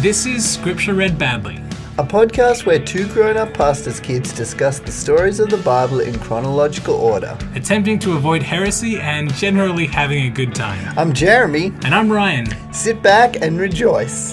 This is Scripture Read Badly, a podcast where two grown-up pastors' kids discuss the stories of the Bible in chronological order. attempting to avoid heresy and generally having a good time. I'm Jeremy. And I'm Ryan. Sit back and rejoice.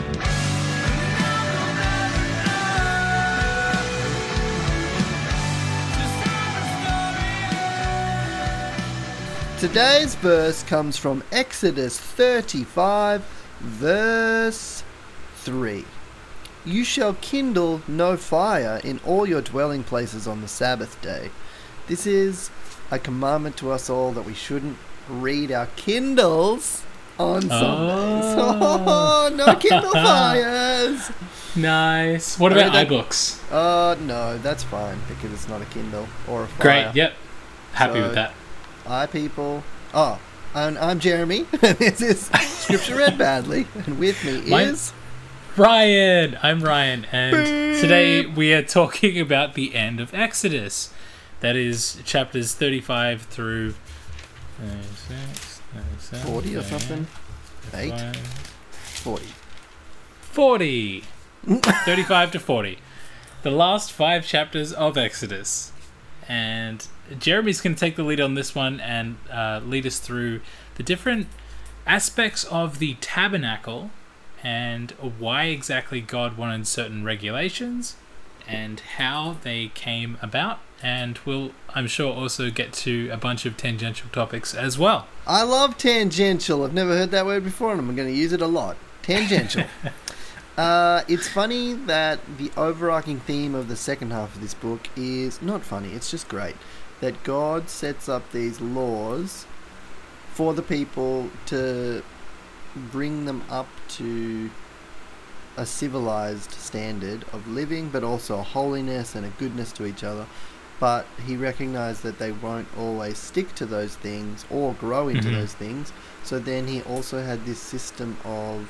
Today's verse comes from Exodus 35, verse 3. You shall kindle no fire in all your dwelling places on the Sabbath day. This is a commandment to us all that we shouldn't read our Kindles on Sundays. Oh, no Kindle fires! Nice. What about iBooks? No, that's fine because it's not a Kindle or a fire. Great, yep. Happy with that. Hi, people. Oh, and I'm Jeremy. This is Scripture Read Badly, and with me is Ryan. I'm Ryan, and today we are talking about the end of Exodus. That is chapters 35 through 36, 37, 40 or something. 40. 35 to 40. The last 5 chapters of Exodus. And Jeremy's going to take the lead on this one and lead us through the different aspects of the tabernacle and why exactly God wanted certain regulations and how they came about. And we'll, I'm sure, also get to a bunch of tangential topics as well. I love tangential. I've never heard that word before, and I'm going to use it a lot. Tangential. It's funny that the overarching theme of the second half of this book is not funny, it's just great. That God sets up these laws for the people to bring them up to a civilized standard of living, but also a holiness and a goodness to each other. But he recognized that they won't always stick to those things or grow into those things. So then he also had this system of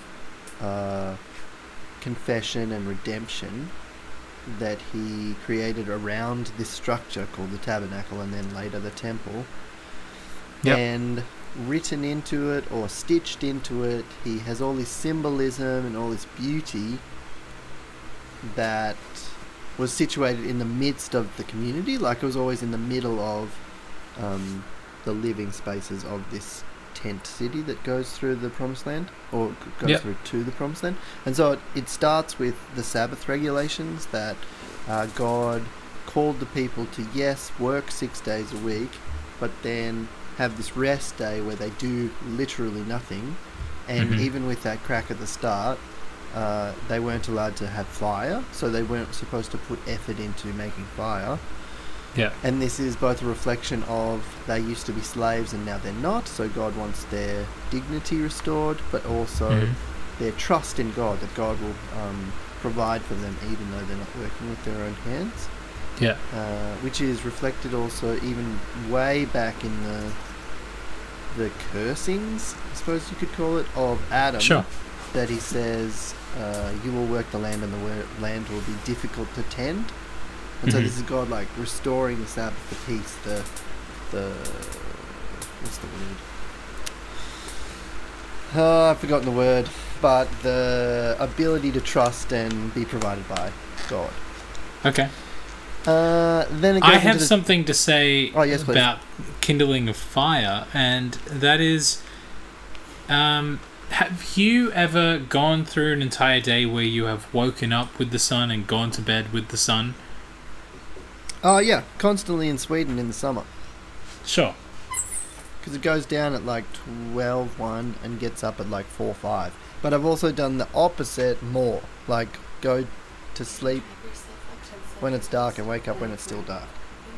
confession and redemption that he created around this structure called the tabernacle and then later the temple. Yep. And written into it or stitched into it, he has all this symbolism and all this beauty that was situated in the midst of the community, like it was always in the middle of the living spaces of this tent city that goes through the promised land, or goes through to the promised land. And so it starts with the Sabbath regulations that God called the people to, yes, work 6 days a week, but then have this rest day where they do literally nothing. And even with that crack at the start, they weren't allowed to have fire, so they weren't supposed to put effort into making fire. Yeah. And this is both a reflection of they used to be slaves and now they're not, so God wants their dignity restored, but also their trust in God, that God will provide for them even though they're not working with their own hands. Yeah. Which is reflected also even way back in the cursings, I suppose you could call it, of Adam. Sure. That he says, you will work the land and the land will be difficult to tend. And so this is God like restoring the Sabbath, the peace, the what's the word? I've forgotten the word, but the ability to trust and be provided by God. Okay. Then it goes I have something to say about kindling a fire, and that is, have you ever gone through an entire day where you have woken up with the sun and gone to bed with the sun? Oh, yeah. Constantly in Sweden in the summer. Sure. Because it goes down at like 12:1 and gets up at like 4:5. But I've also done the opposite more. Like, go to sleep when it's dark and wake up when it's still dark.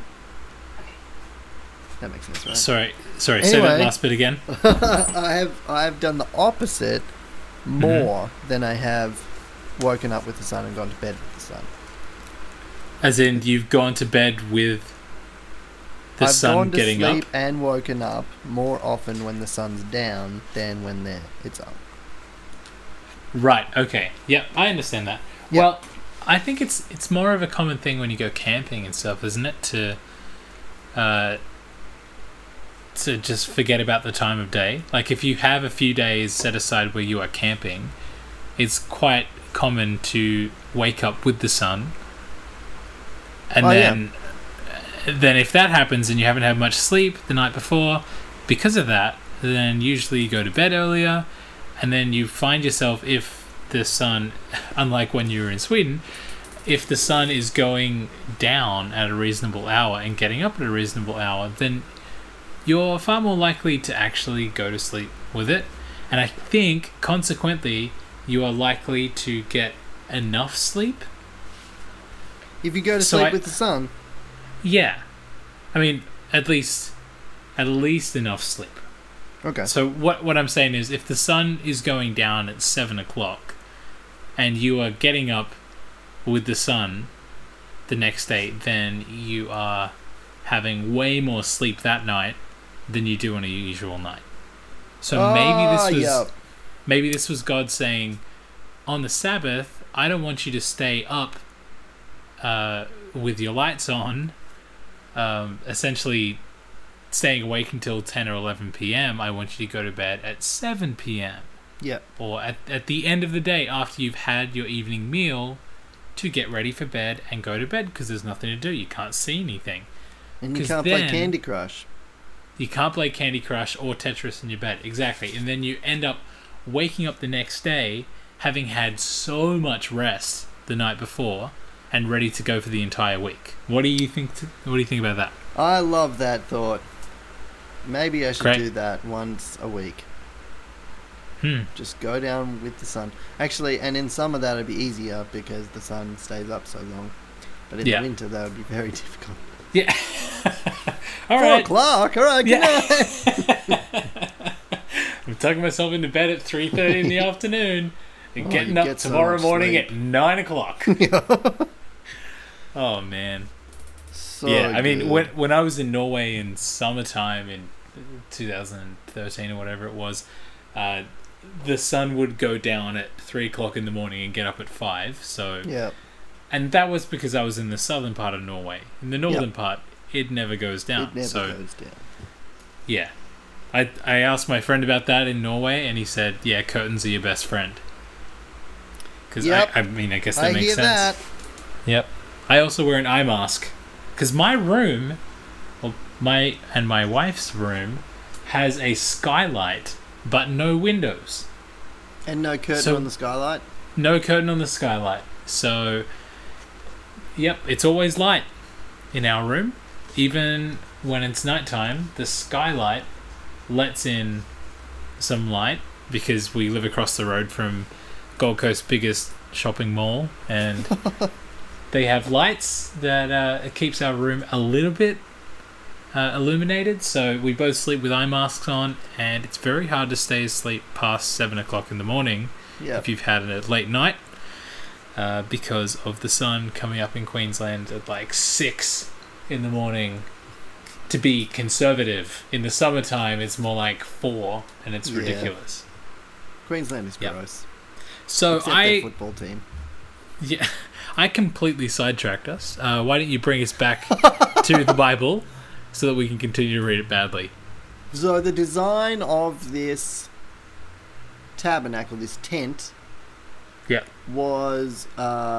That makes sense, right? Sorry. Anyway, say that last bit again. I have done the opposite more than I have woken up with the sun and gone to bed with the sun. As in, you've gone to bed with the sun getting up? I've gone to sleep and woken up more often when the sun's down than when it's up. Right, okay. Yep, I understand that. Yep. Well, I think it's more of a common thing when you go camping and stuff, isn't it? To just forget about the time of day. Like, if you have a few days set aside where you are camping, it's quite common to wake up with the sun. And Oh, then if that happens and you haven't had much sleep the night before, because of that, then usually you go to bed earlier, and then you find yourself, if the sun, unlike when you were in Sweden, if the sun is going down at a reasonable hour and getting up at a reasonable hour, then you're far more likely to actually go to sleep with it. And I think, consequently, you are likely to get enough sleep. If you go to So sleep I- with the sun. Yeah. I mean, at least enough sleep. Okay. So what I'm saying is, if the sun is going down at 7 o'clock and you are getting up with the sun the next day, then you are having way more sleep that night than you do on a usual night. So maybe this was God saying, on the Sabbath, I don't want you to stay up with your lights on, essentially staying awake until 10 or 11 p.m. I want you to go to bed at 7 p.m. Yep. Or at the end of the day, after you've had your evening meal, to get ready for bed and go to bed, because there's nothing to do. You can't see anything. And you 'Cause can't play then- Candy Crush. You can't play Candy Crush or Tetris in your bed. Exactly. And then you end up waking up the next day having had so much rest the night before and ready to go for the entire week. What do you think about that? I love that thought. Maybe I should Great. do that once a week. Hmm. Just go down with the sun. Actually, and in summer that'd be easier because the sun stays up so long. But in Yeah. the winter that would be very difficult. Yeah. All 4 right. o'clock. All right. Good Yeah. night. I'm tucking myself into bed at 3:30 in the afternoon and Oh, getting you up get so tomorrow much morning sleep. at 9 o'clock. Oh, man. So Yeah, I mean, good. when I was in Norway in summertime in 2013 or whatever it was, the sun would go down at 3 o'clock in the morning and get up at 5. So, Yeah. and that was because I was in the southern part of Norway. In the northern part, it never goes down. It never so, goes down. yeah. I asked my friend about that in Norway, and he said, yeah, curtains are your best friend. Because, Yep. I mean, I guess that I makes hear sense. that. Yep. I also wear an eye mask. Because my room, well, my wife's room, has a skylight, but no windows. And no curtain So- on the skylight. No curtain on the skylight. So, yep, it's always light in our room. Even when it's nighttime, the skylight lets in some light because we live across the road from Gold Coast's biggest shopping mall, and they have lights that it keeps our room a little bit illuminated. So we both sleep with eye masks on, and it's very hard to stay asleep past 7 o'clock in the morning Yeah. if you've had a late night, because of the sun coming up in Queensland at like 6 in the morning. To be conservative, in the summertime it's more like 4, and it's Yeah. ridiculous. Queensland is Yep. gross. So Except their football team. Yeah, I completely sidetracked us. Why don't you bring us back to the Bible so that we can continue to read it badly? So the design of this tabernacle, this tent, Yeah. was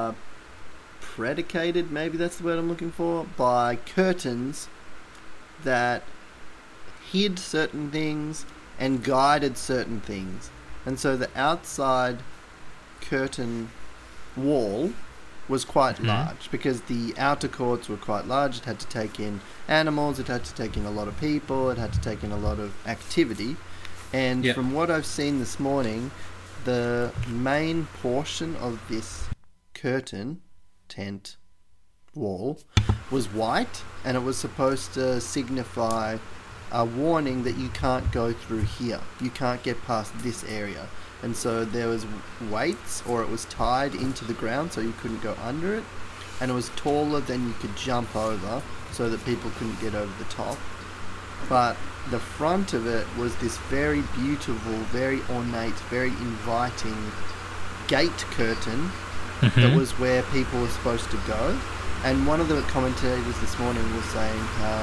predicated, maybe that's the word I'm looking for, by curtains that hid certain things and guided certain things. And so the outside curtain wall was quite Mhm. large because the outer courts were quite large. It had to take in animals, it had to take in a lot of people, it had to take in a lot of activity. And Yep. from what I've seen this morning, the main portion of this curtain tent wall was white, and it was supposed to signify a warning that you can't go through here. You can't get past this area. And so there was weights, or it was tied into the ground so you couldn't go under it, and it was taller than you could jump over so that people couldn't get over the top. But the front of it was this very beautiful, very ornate, very inviting gate curtain that was where people were supposed to go. And one of the commentators this morning was saying how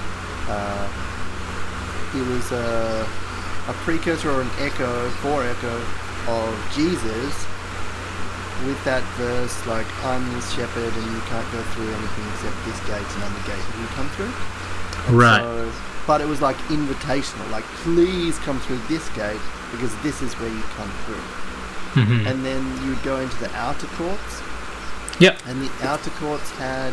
it was a precursor or an echo of Jesus with that verse, like, I'm the shepherd and you can't go through anything except this gate and other gate that you come through. And Right. so, but it was like invitational, like, please come through this gate because this is where you come through. Mm-hmm. And then you would go into the outer courts, Yep. and the outer courts had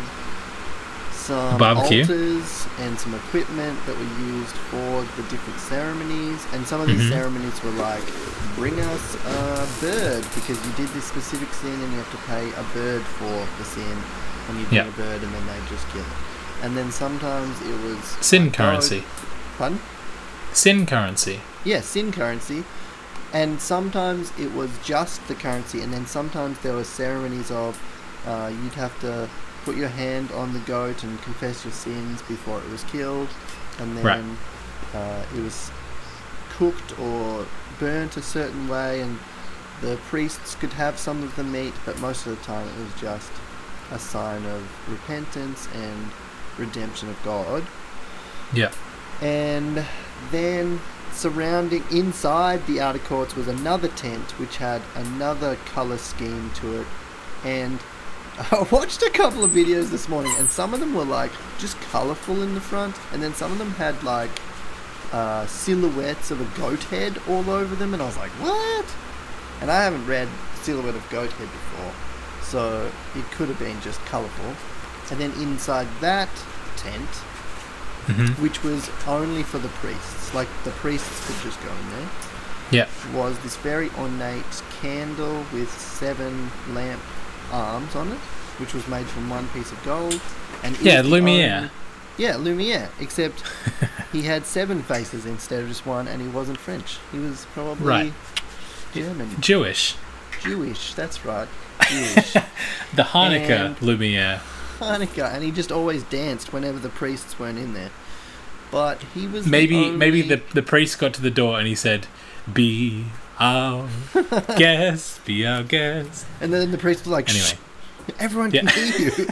some Barbecue. altars and some equipment that were used for the different ceremonies. And some of these Mhm. ceremonies were like, bring us a bird because you did this specific sin and you have to pay a bird for the sin. And you bring Yep. a bird and then they just kill it. And then sometimes it was Sin a currency. goat. Pardon? Sin currency. Yeah, sin currency. And sometimes it was just the currency, and then sometimes there were ceremonies of you'd have to put your hand on the goat and confess your sins before it was killed, and then Right. it was cooked or burnt a certain way, and the priests could have some of the meat, but most of the time it was just a sign of repentance and redemption of God. Yep. And then surrounding inside the outer courts was another tent which had another colour scheme to it. And I watched a couple of videos this morning, and some of them were like just colourful in the front, and then some of them had like silhouettes of a goat head all over them, and I was like, what? And I haven't read silhouette of goat head before, so it could have been just colourful. And then inside that tent, Mm-hmm. which was only for the priests, like the priests could just go in there, Yep. was this very ornate candle with 7 lamp arms on it, which was made from one piece of gold. And it Yeah, was the Lumiere. only- Yeah, Lumiere, except he had 7 faces instead of just one, and he wasn't French. He was probably Right. German. Jewish. Jewish, that's right. Jewish. The Hanukkah And- Lumiere. Hanukkah, and he just always danced whenever the priests weren't in there. But he was Maybe the maybe only- the priest got to the door and he said, "Be our guest, be our guest." And then the priest was like, Anyway. shh, everyone can Yeah. hear you.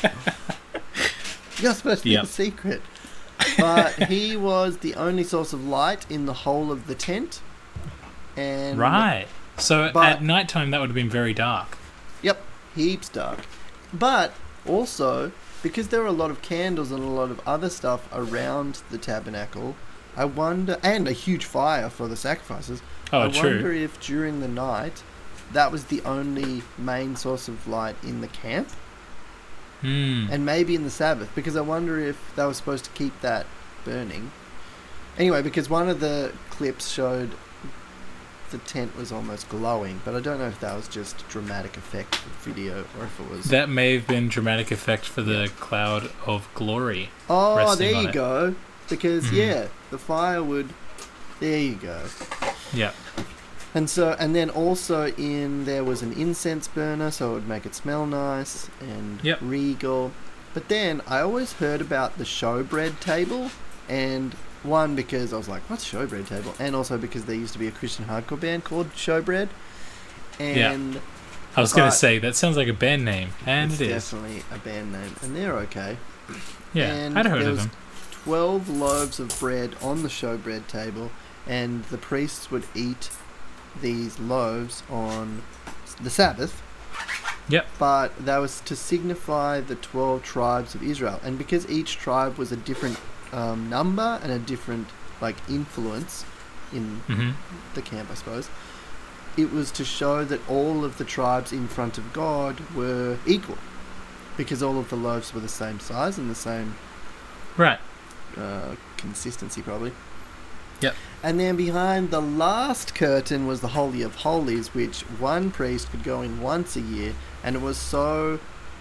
You're supposed to be Yep. a secret. But he was the only source of light in the whole of the tent. And Right. So But- at night time that would have been very dark. Yep, heaps dark. But also, because there were a lot of candles and a lot of other stuff around the tabernacle, I wonder, and a huge fire for the sacrifices, Oh, I true. wonder if during the night that was the only main source of light in the camp, Hmm. and maybe in the Sabbath, because I wonder if they were supposed to keep that burning. Anyway, because one of the clips showed the tent was almost glowing, but I don't know if that was just dramatic effect for video or if it was... That may have been dramatic effect for the cloud of glory. Oh, resting there on you it. go. Because, Mhm. yeah, the fire would... There you go. Yeah. And then also there was an incense burner, so it would make it smell nice and Yep. regal. But then I always heard about the showbread table, and one, because I was like, what's showbread table? And also because there used to be a Christian hardcore band called Showbread. And I was going But- to say that sounds like a band name, and it's it is. definitely a band name, and they're okay. Yeah, and I'd heard there of was them. 12 loaves of bread on the showbread table, and the priests would eat these loaves on the Sabbath. Yep. But that was to signify the 12 tribes of Israel. And because each tribe was a different number and a different influence in Hmm. the camp, I suppose, it was to show that all of the tribes in front of God were equal. Because all of the loaves were the same size and the same Right. consistency, probably. Yep. And then behind the last curtain was the Holy of Holies, which one priest could go in once a year, and it was so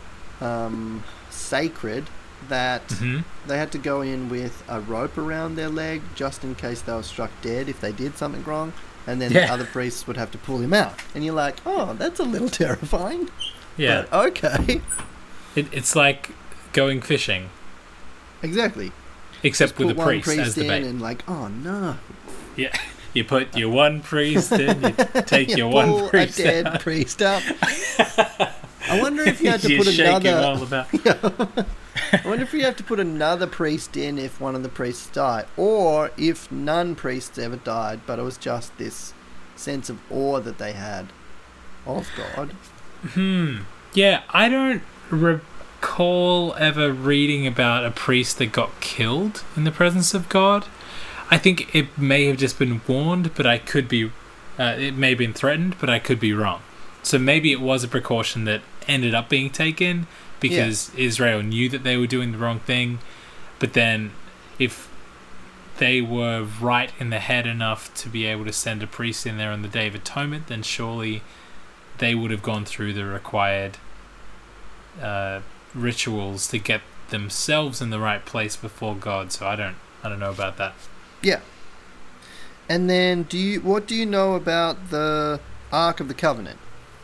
sacred that Hmm. they had to go in with a rope around their leg just in case they were struck dead if they did something wrong, and then Yeah. the other priests would have to pull him out. And you're like, oh, that's a little terrifying. Yeah. But okay. It's like going fishing, Exactly. except Just with put a one priest as the in bait. and oh no. Yeah. You put your one priest in, you take You your one pull priest a dead out. priest up. I wonder if you had to You put shake him another. all about. I wonder if you have to put another priest in if one of the priests died, or if none priests ever died, but it was just this sense of awe that they had of God. Yeah, I don't recall ever reading about a priest that got killed in the presence of God. I think it may have just been warned, but I could be... it may have been threatened, but I could be wrong. So maybe it was a precaution that ended up being taken because Israel knew that they were doing the wrong thing. But then if they were right in the head enough to be able to send a priest in there on the Day of Atonement, then surely they would have gone through the required rituals to get themselves in the right place before God. So I don't know about that. Yeah. And then what do you know about the Ark of the Covenant?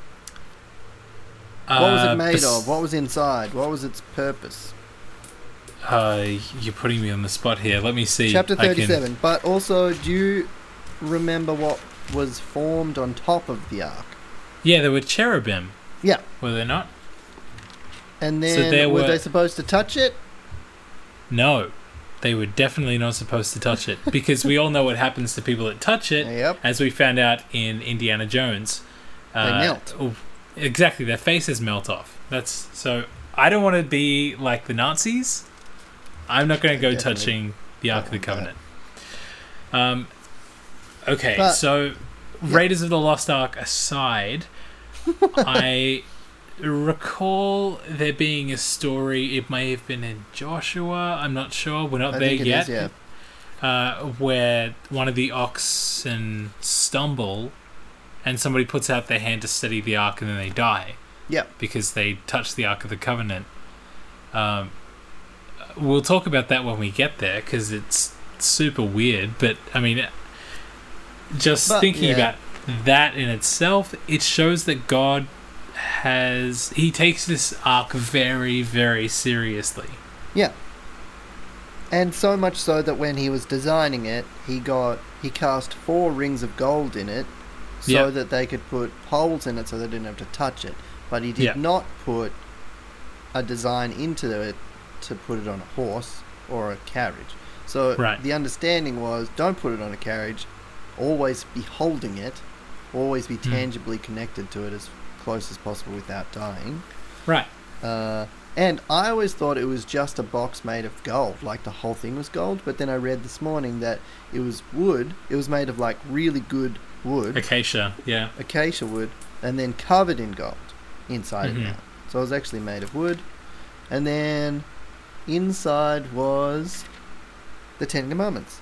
What was it made of? What was inside? What was its purpose? You're putting me on the spot here. Let me see. Chapter 37. But also, do you remember what was formed on top of the Ark? Yeah, there were cherubim. Yeah. Were they not? And then, were they supposed to touch it? No. They were definitely not supposed to touch it. Because we all know what happens to people that touch it. Yep. As we found out in Indiana Jones. They melt. Exactly. Their faces melt off. So I don't want to be like the Nazis. I'm not going to go touching the Ark of the Covenant. Okay, so Raiders of the Lost Ark aside, I recall there being a story, it may have been in Joshua, I'm not sure, we're not there yet, where one of the oxen stumble and somebody puts out their hand to steady the Ark and then they die. Yeah. Because they touched the Ark of the Covenant. We'll talk about that when we get there because it's super weird. But, I mean, thinking about that in itself, it shows that God he takes this Ark very, very seriously. Yeah. And so much so that when he was designing it, he cast 4 rings of gold in it so that they could put poles in it so they didn't have to touch it. But he did not put a design into it to put it on a horse or a carriage. So the understanding was, don't put it on a carriage, always be holding it, always be tangibly connected to it as close as possible without dying. Right. And I always thought it was just a box made of gold, like the whole thing was gold, but then I read this morning that it was wood, it was made of like really good wood. Acacia wood, and then covered in gold inside it now. So it was actually made of wood. And then inside was the 10 Commandments.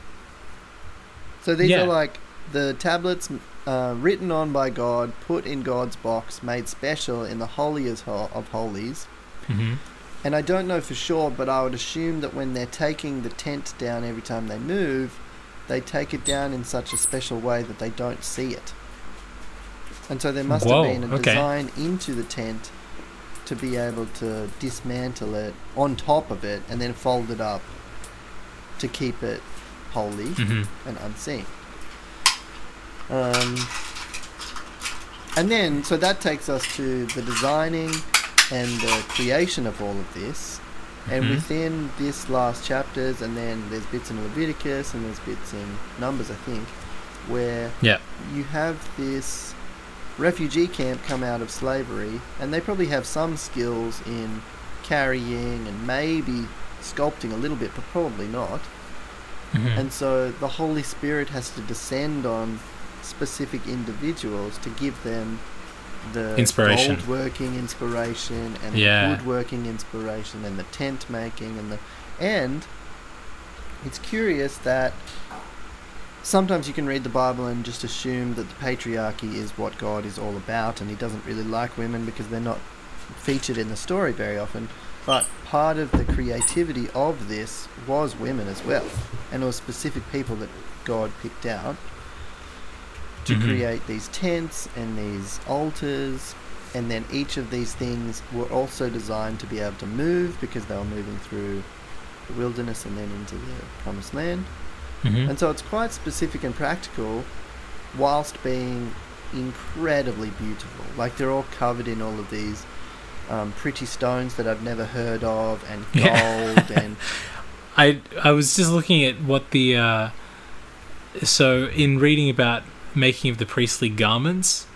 So these are like the tablets written on by God, put in God's box, made special in the holiest of holies. Mm-hmm. And I don't know for sure, but I would assume that when they're taking the tent down every time they move, they take it down in such a special way that they don't see it. And so there must have been a design into the tent to be able to dismantle it on top of it and then fold it up to keep it holy and unseen. And then, so that takes us to the designing and the creation of all of this. And within this last chapters, and then there's bits in Leviticus and there's bits in Numbers, I think, where you have this refugee camp come out of slavery, and they probably have some skills in carrying and maybe sculpting a little bit, but probably not. And so the Holy Spirit has to descend on specific individuals to give them the inspiration, gold working inspiration, and the woodworking inspiration, and the tent making, and it's curious that sometimes you can read the Bible and just assume that the patriarchy is what God is all about, and he doesn't really like women because they're not featured in the story very often. But part of the creativity of this was women as well, and it was specific people that God picked out to create these tents and these altars, and then each of these things were also designed to be able to move because they were moving through the wilderness and then into the promised land. And so it's quite specific and practical whilst being incredibly beautiful. Like, they're all covered in all of these pretty stones that I've never heard of, and gold and I was just looking at what the so in reading about making of the priestly garments,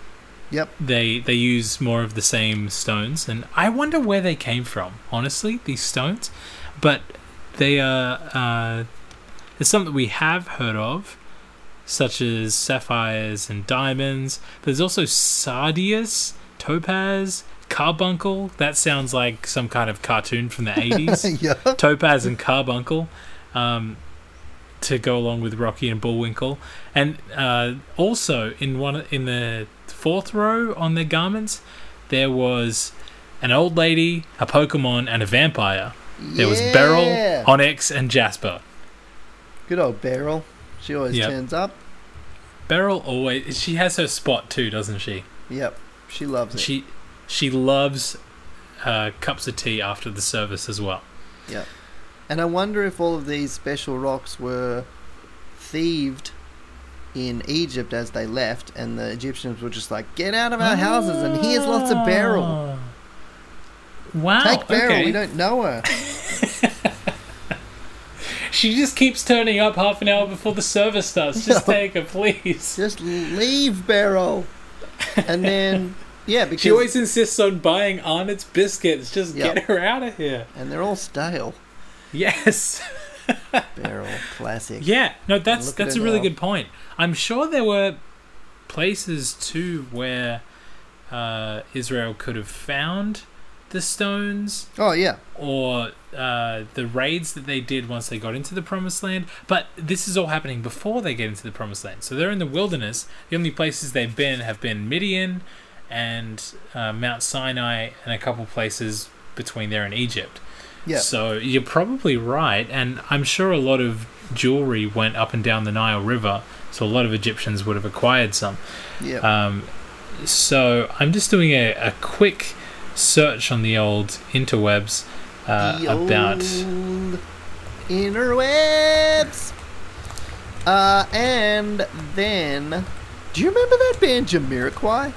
Yep. They use more of the same stones, and I wonder where they came from. Honestly, these stones, but they are there's some that we have heard of, such as sapphires and diamonds. There's also sardius, topaz, carbuncle. That sounds like some kind of cartoon from the 80s. Yeah. Topaz and carbuncle, to go along with Rocky and Bullwinkle, and also in the fourth row on their garments, there was an old lady, a Pokemon, and a vampire. There was Beryl, Onyx, and Jasper. Good old Beryl. She always Yep. turns up. Beryl always, she has her spot too, doesn't she? Yep. She loves it. She loves cups of tea after the service as well. Yep. And I wonder if all of these special rocks were thieved in Egypt as they left, and the Egyptians were just like, get out of our houses, and here's lots of Beryl. Wow. Take Beryl, okay. we don't know her. She just keeps turning up half an hour before the service starts. Just take her, please. Just leave Beryl. And then, yeah, because... She always insists on buying Arnott's biscuits. Just Yep. get her out of here. And they're all stale. Yes. Beryl, classic. Yeah, no, Look that's at a it really now. good point. I'm sure there were places too where Israel could have found the stones, Oh, yeah. or the raids that they did once they got into the Promised Land. But this is all happening before they get into the Promised Land. So they're in the wilderness. The only places they've been have been Midian and Mount Sinai, and a couple places between there and Egypt. Yeah. So you're probably right, and I'm sure a lot of jewelry went up and down the Nile River, so a lot of Egyptians would have acquired some. Yeah. So I'm just doing a quick search on the old interwebs about... old interwebs. And then, do you remember that band Jamiroquai?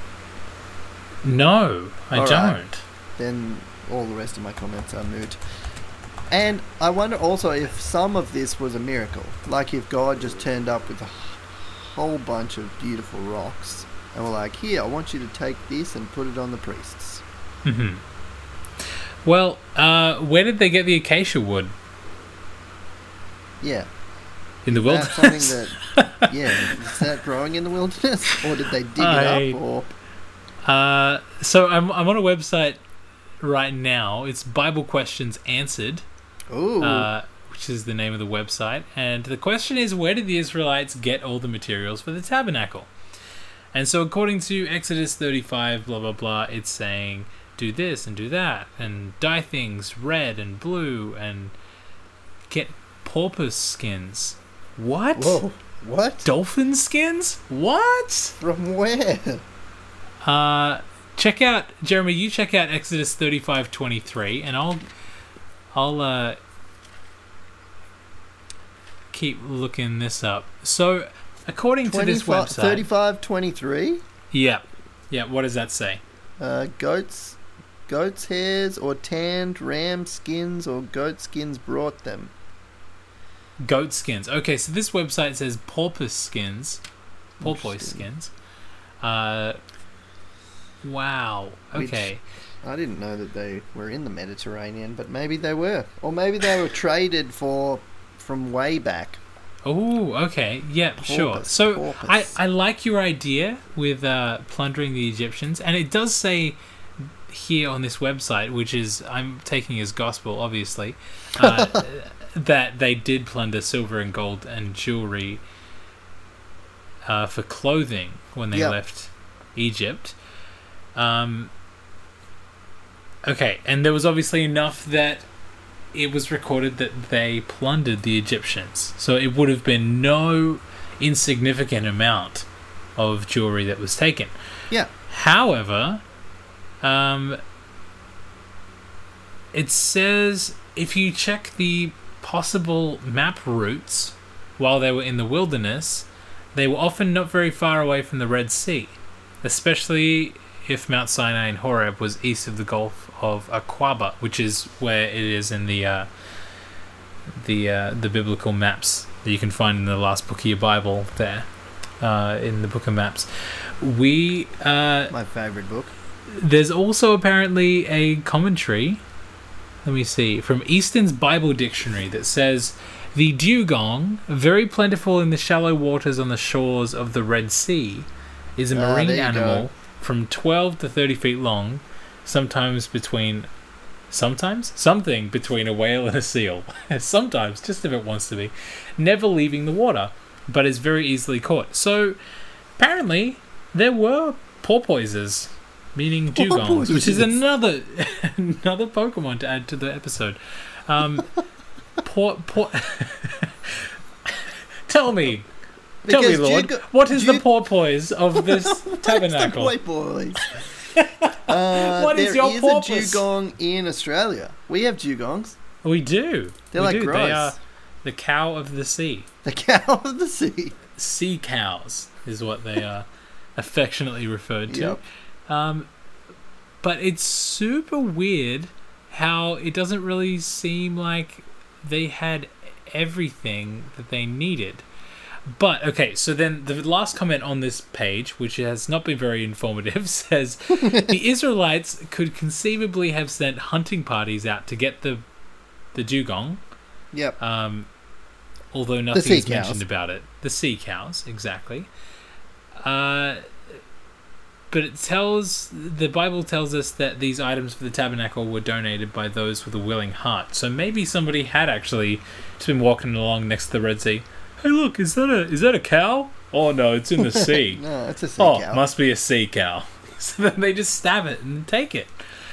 No, I All don't. right. Then all the rest of my comments are moot. And I wonder also if some of this was a miracle, like if God just turned up with a whole bunch of beautiful rocks and were like, here, I want you to take this and put it on the priests. Hmm. Well, where did they get the acacia wood? Yeah. In the That's wilderness? something that, yeah, is that growing in the wilderness? Or did they dig it up? Or So I'm on a website right now. It's Bible Questions Answered, ooh, which is the name of the website. And the question is, where did the Israelites get all the materials for the tabernacle? And so according to Exodus 35, blah, blah, blah, it's saying, do this and do that, and dye things red and blue, and get porpoise skins. What? whoa, what? Dolphin skins? What? From where? Check out, Jeremy, you check out Exodus 35:23, and I'll keep looking this up. So, according to this website... 35:23? Yeah, what does that say? Goats hairs or tanned ram skins or goat skins brought them. Goat skins. Okay, so this website says porpoise skins. Porpoise skins. Wow. Okay. I didn't know that they were in the Mediterranean, but maybe they were. Or maybe they were traded from way back. Oh, okay. Yeah, sure. Porpoise, So porpoise. I like your idea with plundering the Egyptians, and it does say here on this website, which is I'm taking as gospel, obviously, that they did plunder silver and gold and jewelry for clothing when they left Egypt. Okay, and there was obviously enough that it was recorded that they plundered the Egyptians. So it would have been no insignificant amount of jewelry that was taken. Yeah. However, it says if you check the possible map routes while they were in the wilderness, they were often not very far away from the Red Sea, especially if Mount Sinai and Horeb was east of the Gulf of Aqaba, which is where it is in the biblical maps that you can find in the last book of your Bible there. in the Book of Maps. We My favourite book. There's also apparently a commentary, let me see, from Easton's Bible Dictionary that says, the dugong, very plentiful in the shallow waters on the shores of the Red Sea, is a marine animal from 12 to 30 feet long, something between a whale and a seal. Sometimes, just if it wants to be. Never leaving the water, but is very easily caught. So, apparently, there were porpoises, meaning dugongs, which is another Pokemon to add to the episode. Tell me, Lord, what is the porpoise of this tabernacle? Where's the porpoise? What is your porpoise? There is a dugong in Australia. We have dugongs. We do. They're like gross. They are the cow of the sea. The cow of the sea. Sea cows is what they are affectionately referred to. Yep. But it's super weird how it doesn't really seem like they had everything that they needed. But, okay, so then the last comment on this page, which has not been very informative, says, the Israelites could conceivably have sent hunting parties out to get the dugong. Yep. Although nothing is mentioned about it. The sea cows, exactly. But the Bible tells us that these items for the tabernacle were donated by those with a willing heart. So maybe somebody had actually just been walking along next to the Red Sea. Hey, look, is that a cow? Oh no, it's in the sea. No, it's a sea cow. Oh, must be a sea cow. So then they just stab it and take it.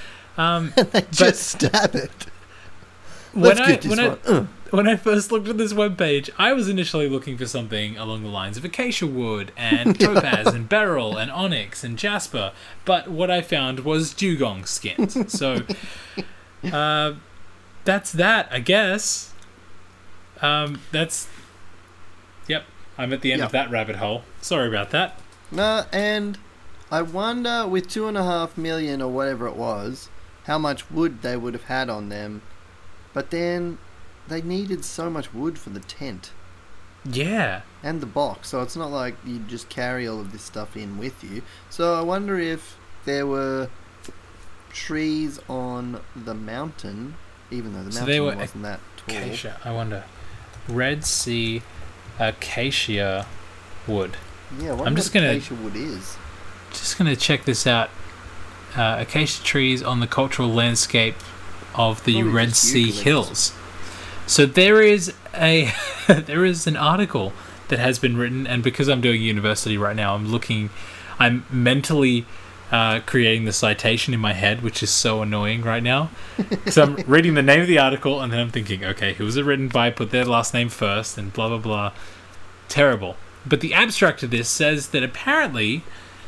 Stab it. Let's get this one. When I first looked at this webpage, I was initially looking for something along the lines of acacia wood and topaz and beryl and onyx and jasper, but what I found was dugong skins. So that's that, I guess. Yep, I'm at the end of that rabbit hole. Sorry about that. No, and I wonder, with 2.5 million or whatever it was, how much wood they would have had on them. But then they needed so much wood for the tent. Yeah. And the box, so it's not like you just carry all of this stuff in with you. So I wonder if there were trees on the mountain, even though the mountain wasn't that tall. Acacia, I wonder. Red Sea acacia wood. Yeah, what acacia wood is. Just going to check this out. Acacia trees on the cultural landscape of the Red Sea Hills. So there is an article that has been written, and because I'm doing university right now, I'm mentally creating the citation in my head, which is so annoying right now. So I'm reading the name of the article, and then I'm thinking, okay, who was it written by? Put their last name first, and blah, blah, blah. Terrible. But the abstract of this says that apparently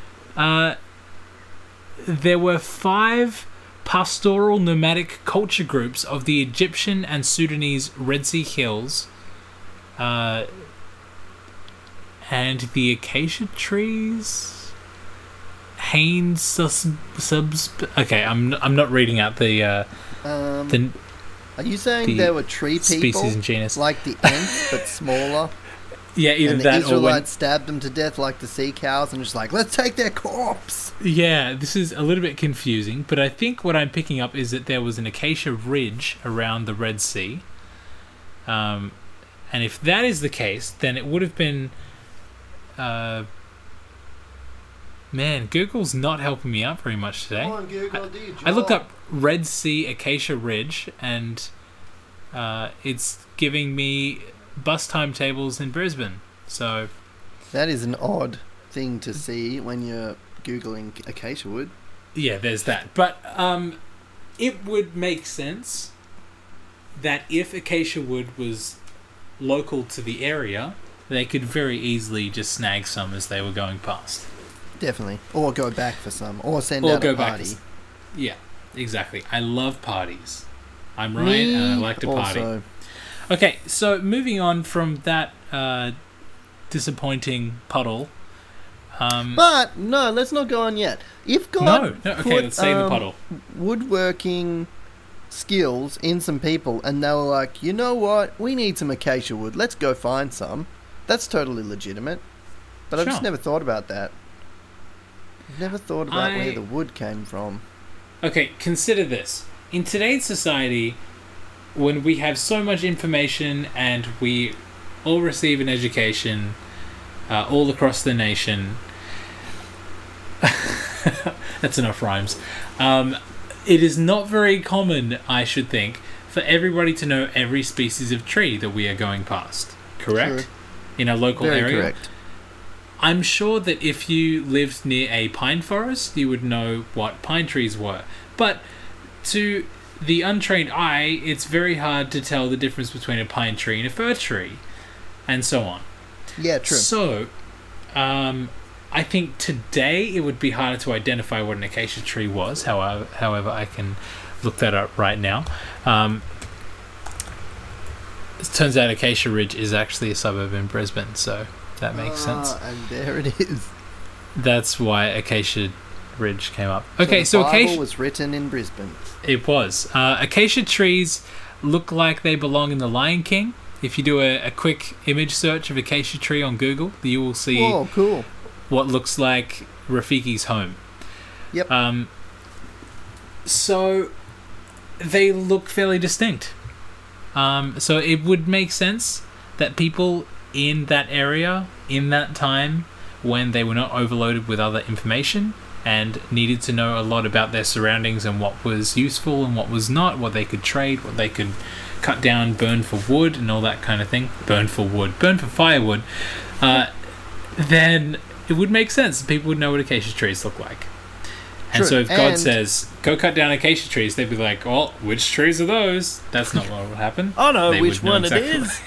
there were 5 pastoral nomadic culture groups of the Egyptian and Sudanese Red Sea Hills, and the acacia trees. Okay, I'm not reading out the. Are you saying there were tree people, species and genus, like the ants but smaller? Yeah, either and that or the Israelites stabbed them to death like the sea cows, and just like, let's take their corpse. Yeah, this is a little bit confusing, but I think what I'm picking up is that there was an acacia ridge around the Red Sea. And if that is the case, then it would have been... Man, Google's not helping me out very much today. Come on, Google, do your job. I looked up Red Sea Acacia Ridge, and it's giving me bus timetables in Brisbane. So that is an odd thing to see when you're Googling acacia wood. Yeah, there's that. But it would make sense that if acacia wood was local to the area, they could very easily just snag some as they were going past. Definitely. Or go back for some. Or send out a party. Yeah, exactly. I love parties. I'm Ryan and I like to party. Okay, so moving on from that disappointing puddle. But, no, let's not go on yet. If God let's stay in the puddle. Woodworking skills in some people and they were like, you know what, we need some acacia wood, let's go find some. That's totally legitimate. But I've Sure. just never thought about that. I've never thought about where I- the wood came from. Okay, consider this. In today's society, when we have so much information and we all receive an education all across the nation, that's enough rhymes. It is not very common, I should think, for everybody to know every species of tree that we are going past. Correct? True. In a local Very area. correct. I'm sure that if you lived near a pine forest, you would know what pine trees were. But to the untrained eye, it's very hard to tell the difference between a pine tree and a fir tree, and so on. Yeah, true. So, I think today it would be harder to identify what an acacia tree was. However, I can look that up right now. It turns out Acacia Ridge is actually a suburb in Brisbane, so that makes sense. And there it is. That's why Acacia Ridge came up. So Okay, the so Bible acacia. was written in Brisbane. It was. Acacia trees look like they belong in The Lion King. If you do a quick image search of acacia tree on Google, you will see Whoa, cool. what looks like Rafiki's home. Yep. So they look fairly distinct. So it would make sense that people in that area, in that time, when they were not overloaded with other information and needed to know a lot about their surroundings and what was useful and what was not, what they could trade, what they could cut down, burn for wood and all that kind of thing. Burn for wood, burn for firewood. Then it would make sense. People would know what acacia trees look like. And True. so if God And- says, go cut down acacia trees, they'd be like, well, which trees are those? That's not what will happen. I know They which would know one exactly it is.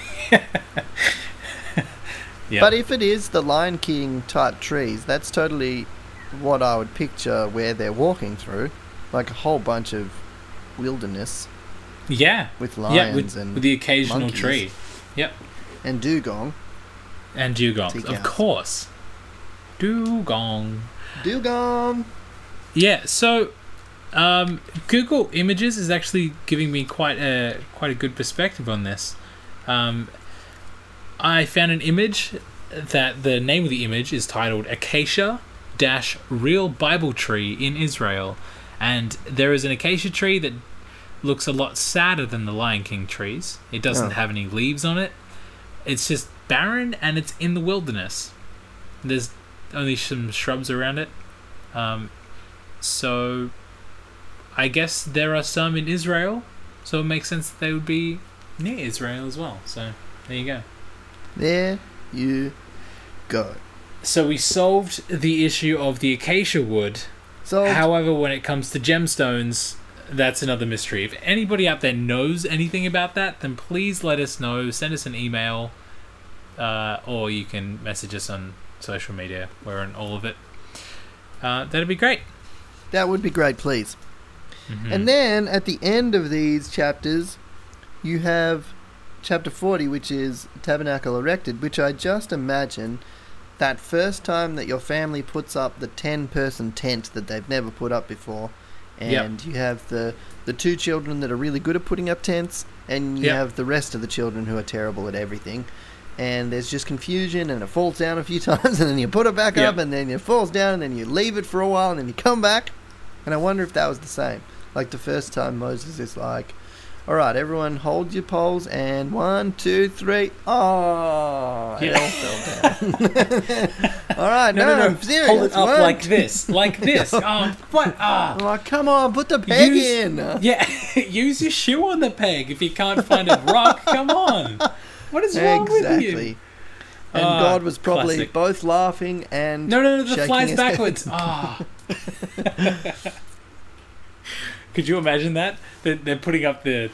Yeah. But if it is the Lion King type trees, that's totally what I would picture where they're walking through. Like a whole bunch of wilderness Yeah. with Yeah, lions with and the occasional monkeys. tree. Yep. and dugong. And dugong. Sea Of cows. course. Dugong. Dugong! Yeah, so Google Images is actually giving me quite a good perspective on this. I found an image that the name of the image is titled Acacia-Real Bible Tree in Israel, and there is an acacia tree that looks a lot sadder than the Lion King trees. It doesn't Oh. have any leaves on it. It's just barren and it's in the wilderness. There's only some shrubs around it. So I guess there are some in Israel, so it makes sense that they would be near Israel as well. So there you go. There you go. So we solved the issue of the acacia wood. So, However, when it comes to gemstones, that's another mystery. If anybody out there knows anything about that, then please let us know. Send us an email, or you can message us on social media. We're on all of it. That'd be great. that would be great, please. Mhm. And then at the end of these chapters, you have chapter 40, which is Tabernacle Erected, which I just imagine that first time that your family puts up the 10-person tent that they've never put up before, and you have the two children that are really good at putting up tents, and you Yep. have the rest of the children who are terrible at everything. And there's just confusion, and it falls down a few times, and then you put it back Yep. up, and then it falls down, and then you leave it for a while, and then you come back. And I wonder if that was the same. Like the first time Moses is like, all right, everyone hold your poles, and 1, 2, 3. Oh, it Yeah. all fell down. All right, No. I'm serious. Hold it up 1, like this. Like this. Oh, what? Ah. I'm like, come on, put the peg Use- in. Yeah, use your shoe on the peg if you can't find a rock. Come on. What is wrong with you? Exactly. And Ah, God was probably classic. both laughing and No, the shaking fly's his head. backwards. Ah. Could you imagine that? They're putting up the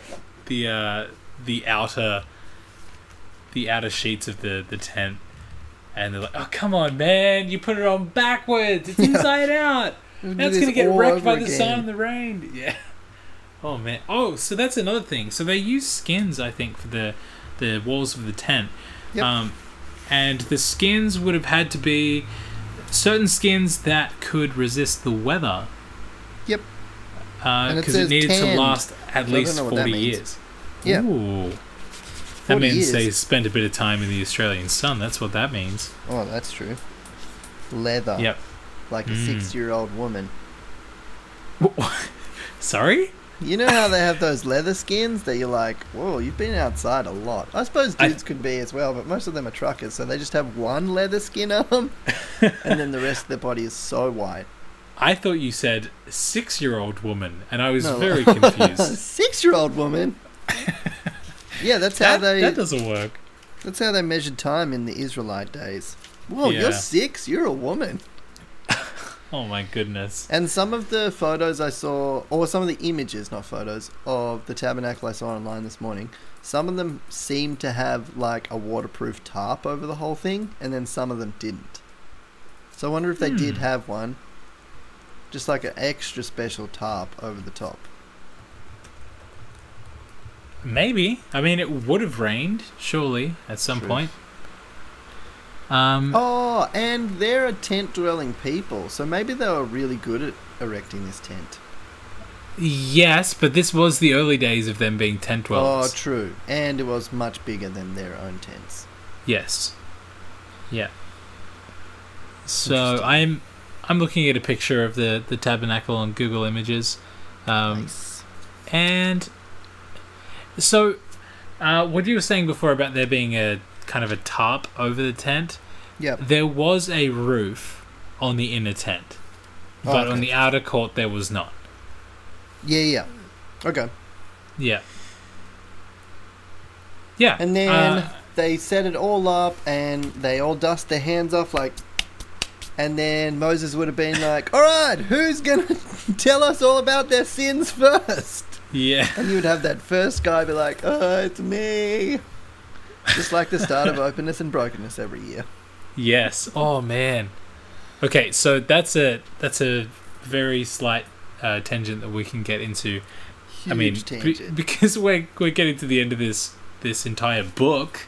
outer sheets of the tent, and they're like, "Oh, come on, man! You put it on backwards. It's inside out. We'll do That's this gonna get all wrecked by over the sun again. and the rain." Yeah. Oh man. Oh, so that's another thing. So they use skins, I think, for the walls of the tent. Yep. And the skins would have had to be certain skins that could resist the weather. Yep. And it Because it says needed tanned, to last at so I least don't know what that 40 means. years. Yeah. Ooh. That 40 means years. they spent a bit of time in the Australian sun. That's what that means. Oh, that's true. leather, Yep. like a 6-year-old woman. Sorry? You know how they have those leather skins that you're like, whoa, you've been outside a lot. I suppose dudes could be as well, but most of them are truckers, so they just have one leather skin on them, and then the rest of their body is so white. I thought you said 6-year-old woman, and I was very confused. 6-year-old woman? Yeah, that's how they... That doesn't work. That's how they measured time in the Israelite days. Whoa, Yeah. you're 6? You're a woman. Oh my goodness. And some of the photos I saw, or some of the images, not photos, of the tabernacle I saw online this morning, some of them seemed to have like a waterproof tarp over the whole thing, and then some of them didn't. So I wonder if they did have one, just like an extra special tarp over the top. Maybe. I mean, it would have rained, surely, at some True. point. Oh, and they're a tent-dwelling people, so maybe they were really good at erecting this tent. Yes, but this was the early days of them being tent Oh, dwellers. true. And it was much bigger than their own tents. Yes. Yeah. So I'm looking at a picture of the tabernacle on Google Images. Nice. And so what you were saying before about there being a kind of a tarp over the tent, Yep. there was a roof on the inner tent, Oh, but okay. on the outer court there was not. Yeah. Okay. Yeah. Yeah. And then they set it all up, and they all dust their hands off, like... And then Moses would have been like, all right, who's going to tell us all about their sins first? yeah. And you would have that first guy be like, oh, it's me. Just like the start of openness and brokenness every year. Yes. Oh man. Okay, so that's a very slight tangent that we can get into. Huge tangent. Because we're getting to the end of this entire book,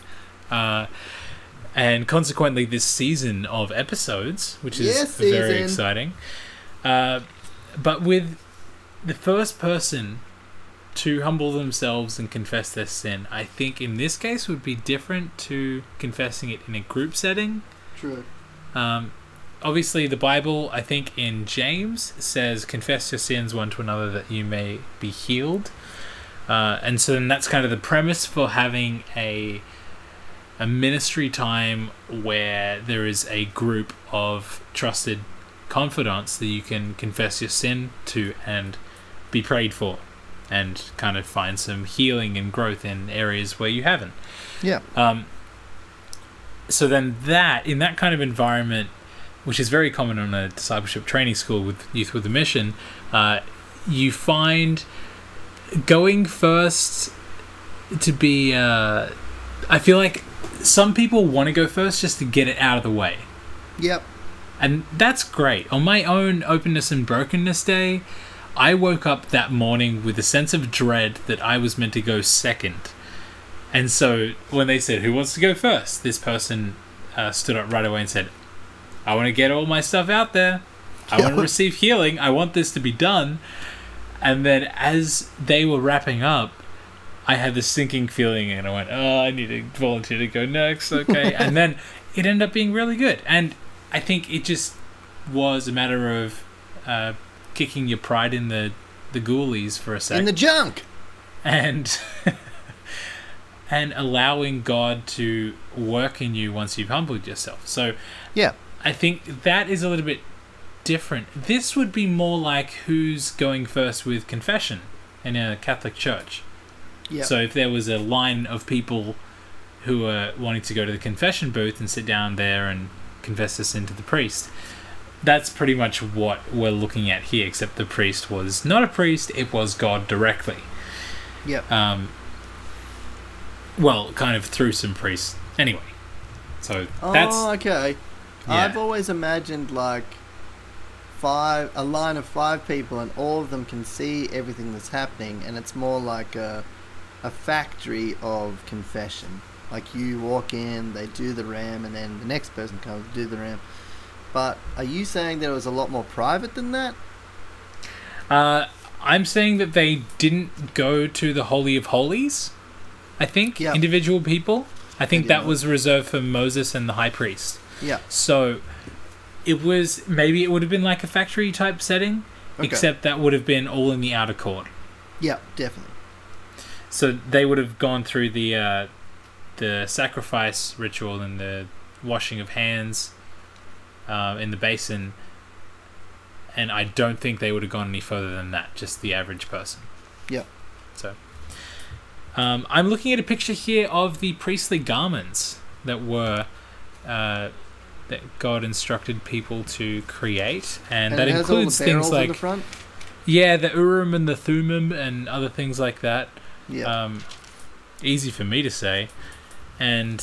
and consequently this season of episodes, which is Yes, very season. exciting. But with the first person to humble themselves and confess their sin, I think in this case would be different to confessing it in a group setting. True. Obviously, the Bible, I think in James, says, confess your sins one to another that you may be healed. And so then that's kind of the premise for having a ministry time where there is a group of trusted confidants that you can confess your sin to and be prayed for, and kind of find some healing and growth in areas where you haven't. Yeah. So then in that kind of environment, which is very common on a discipleship training school with Youth with a Mission, you find going first to be... I feel like some people want to go first just to get it out of the way. Yep. And that's great. On my own openness and brokenness day, I woke up that morning with a sense of dread that I was meant to go second. And so when they said, who wants to go first? This person stood up right away and said, I want to get all my stuff out there. I want to receive healing. I want this to be done. And then as they were wrapping up, I had this sinking feeling and I went, oh, I need to volunteer to go next. Okay. And then it ended up being really good. And I think it just was a matter of kicking your pride in the ghoulies for a second. In the junk. And and allowing God to work in you once you've humbled yourself. So Yeah. I think that is a little bit different. This would be more like who's going first with confession in a Catholic church. Yeah. So if there was a line of people who are wanting to go to the confession booth and sit down there and confess their sin to the priest, that's pretty much what we're looking at here, except the priest was not a priest, it was God directly. Yep. Well, kind of through some priests. Anyway, so that's... Oh, okay. Yeah. I've always imagined like a line of 5 people, and all of them can see everything that's happening, and it's more like a factory of confession. Like you walk in, they do the ram, and then the next person comes to do the ram. But are you saying that it was a lot more private than that? I'm saying that they didn't go to the Holy of Holies, I think, Yeah. individual people. I think did that not. was reserved for Moses and the high priest. Yeah. So It was, maybe it would have been like a factory type setting, Okay. except that would have been all in the outer court. Yeah, definitely. So they would have gone through the sacrifice ritual and the washing of hands in the basin, and I don't think they would have gone any further than that, just the average person. Yeah. So I'm looking at a picture here of the priestly garments that were that God instructed people to create, and that it has includes all the barrels things like in the front. yeah, the Urim and the Thummim and other things like that. Yeah. Easy for me to say, and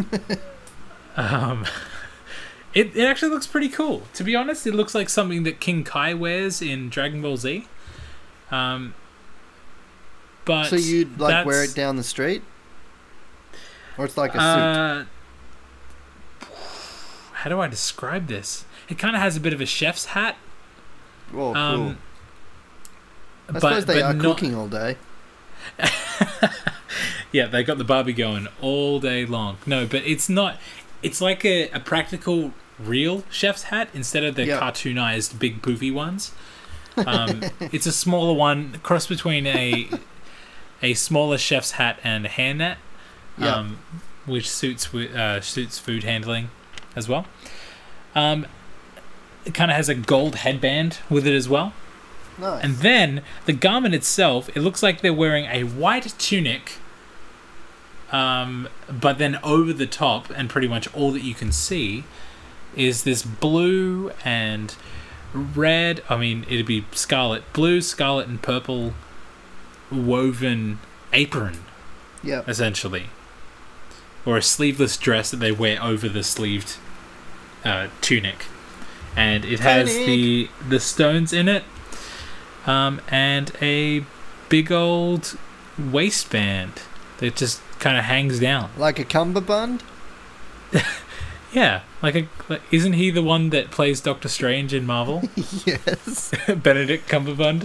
it actually looks pretty cool. To be honest, it looks like something that King Kai wears in Dragon Ball Z. But So you'd wear it down the street, or it's like a suit. How do I describe this? It kind of has a bit of a chef's hat. Oh, cool. I suppose they are cooking all day. Yeah, they got the barbie going all day long. No, but it's not. It's like a practical, real chef's hat instead of the cartoonized big poofy ones. It's a smaller one, cross between a smaller chef's hat and a hairnet, which suits food handling as well. It kind of has a gold headband with it as well. Nice. And then the garment itself, it looks like they're wearing a white tunic, but then over the top, and pretty much all that you can see, is this blue and red, I mean, it'd be blue, scarlet, and purple woven apron, essentially. Or a sleeveless dress that they wear over the sleeved tunic. And it has the stones in it, and a big old waistband that just kind of hangs down. Like a cummerbund? Yeah, isn't he the one that plays Doctor Strange in Marvel? Yes. Benedict Cumberbatch.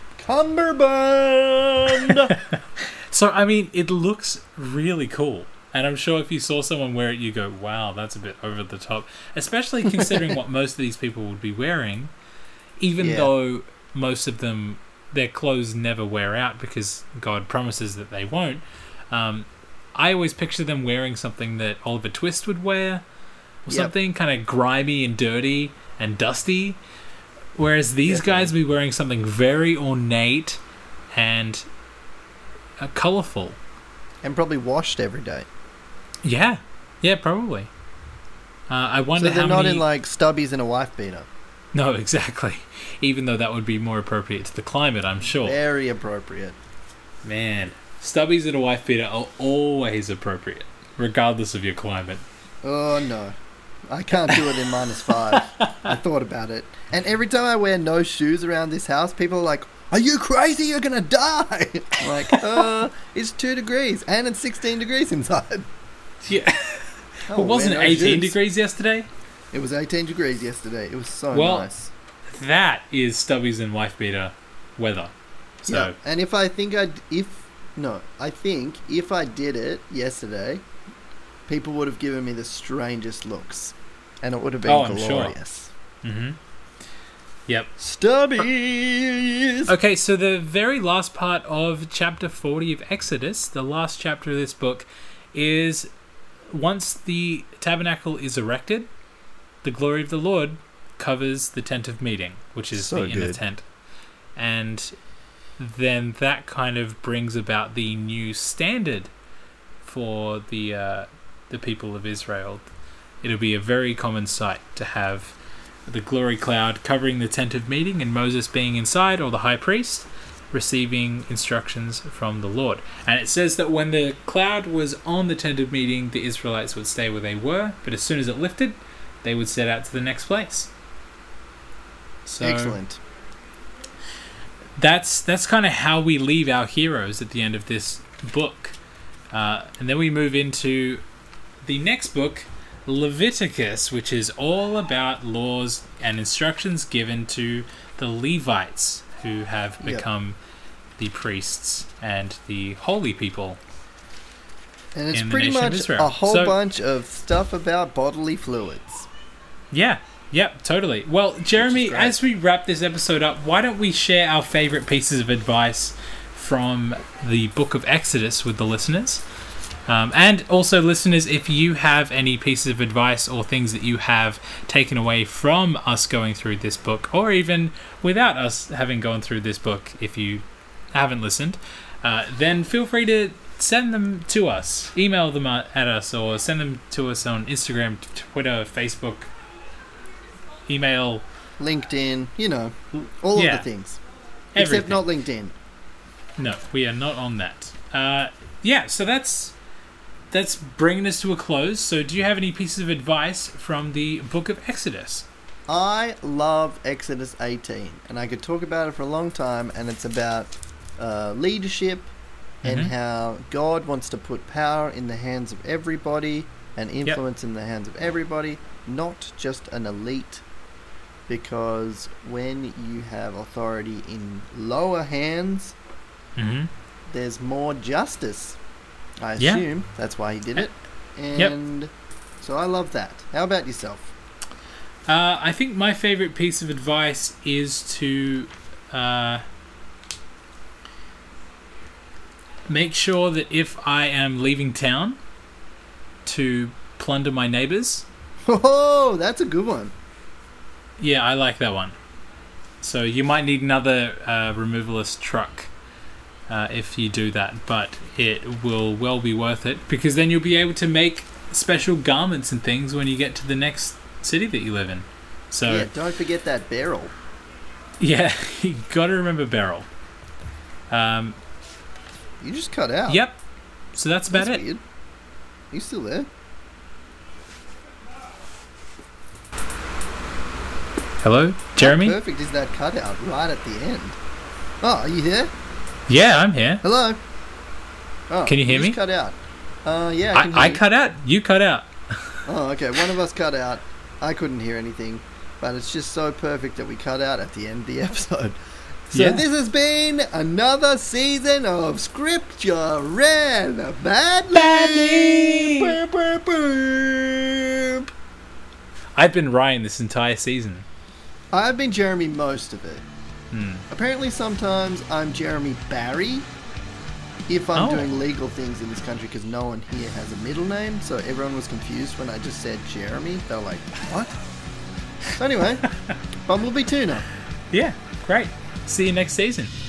Cumberbund! So, I mean, it looks really cool. And I'm sure if you saw someone wear it, you go, wow, that's a bit over the top. Especially considering what most of these people would be wearing, even though most of them, their clothes never wear out because God promises that they won't. I always picture them wearing something that Oliver Twist would wear, or something kind of grimy and dirty and dusty. Whereas these guys would be wearing something very ornate and colourful. And probably washed every day. Yeah, probably. I wonder so they're how not many... in like stubbies and a wife beater. No, exactly. Even though that would be more appropriate to the climate, I'm sure. Very appropriate. Man, stubbies and a wife beater are always appropriate, regardless of your climate. Oh no, I can't do it in -5. I thought about it, and every time I wear no shoes around this house, people are like, "Are you crazy? You're gonna die!" I'm like, it's 2 degrees and it's 16 degrees inside. Yeah. Well, wasn't it 18 degrees yesterday? It was 18 degrees yesterday. It was so nice. That is stubbies and wife beater weather. So. Yeah, and I think if I did it yesterday, people would have given me the strangest looks, and it would have been glorious. Sure. Mm-hmm. Yep. Stubbies! Okay, so the very last part of chapter 40 of Exodus, the last chapter of this book, is once the tabernacle is erected, the glory of the Lord covers the tent of meeting, which is the inner tent. And then that kind of brings about the new standard for the people of Israel. It'll be a very common sight to have the glory cloud covering the tent of meeting and Moses being inside, or the high priest receiving instructions from the Lord. And it says that when the cloud was on the tent of meeting, the Israelites would stay where they were, but as soon as it lifted, they would set out to the next place. So excellent. That's kind of how we leave our heroes at the end of this book. And then we move into the next book, Leviticus, which is all about laws and instructions given to the Levites, who have become the priests and the holy people. And it's pretty much a whole bunch of stuff about bodily fluids. Yeah, Yep, totally. Well, Jeremy, great. as we wrap this episode up, why don't we share our favorite pieces of advice from the book of Exodus with the listeners? And also, listeners, if you have any pieces of advice or things that you have taken away from us going through this book, or even without us having gone through this book, if you haven't listened, then feel free to send them to us. Email them at us, or send them to us on Instagram, Twitter, Facebook, email, LinkedIn, all of the things. Everything. Except not LinkedIn. No, we are not on that. So that's bringing us to a close. So do you have any pieces of advice from the book of Exodus? I love Exodus 18, and I could talk about it for a long time, and it's about leadership and how God wants to put power in the hands of everybody and influence in the hands of everybody, not just an elite. Because when you have authority in lower hands, there's more justice. I assume that's why he did it. And so I love that. How about yourself? I think my favorite piece of advice is to make sure that if I am leaving town, to plunder my neighbors. Oh, that's a good one. Yeah, I like that one. So you might need another removalist truck if you do that, but it will well be worth it, because then you'll be able to make special garments and things when you get to the next city that you live in. So yeah, don't forget that barrel. Yeah, you got to remember Beryl. You just cut out. Yep. So that's about it. Weird. You still there? Hello, Jeremy? How perfect is that cutout right at the end? Oh, are you here? Yeah, I'm here. Hello? Oh, can you hear me? Just cut out. Yeah, I can hear I you. cut out. You cut out. Oh, okay. One of us cut out. I couldn't hear anything. But it's just so perfect that we cut out at the end of the episode. So this has been another season of Scripture Read Badly. Burp, burp, burp. I've been Ryan this entire season. I've been Jeremy most of it. Apparently sometimes I'm Jeremy Barry if I'm doing legal things in this country, because no one here has a middle name, so everyone was confused when I just said Jeremy. They were like, what? So anyway, Bumblebee Tuna. Yeah, great. See you next season.